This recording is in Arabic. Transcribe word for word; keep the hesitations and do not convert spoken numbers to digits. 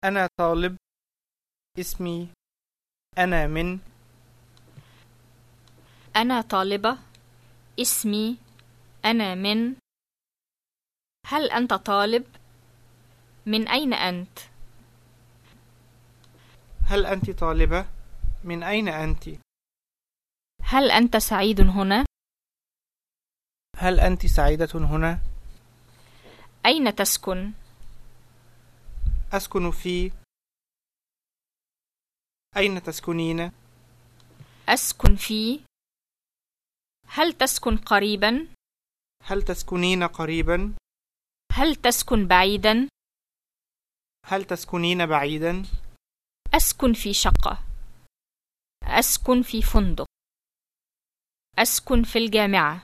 أنا طالب. اسمي. أنا من. أنا طالبة. اسمي. أنا من. هل أنت طالب؟ من أين أنت؟ هل أنت طالبة؟ من أين أنت؟ هل أنت سعيد هنا؟ هل أنت سعيدة هنا؟ أين تسكن؟ أسكن في. أين تسكنين؟ أسكن في. هل تسكن قريبا؟ هل تسكنين قريبا؟ هل تسكن بعيدا؟ هل تسكنين بعيدا؟ أسكن في شقة. أسكن في فندق. أسكن في الجامعة.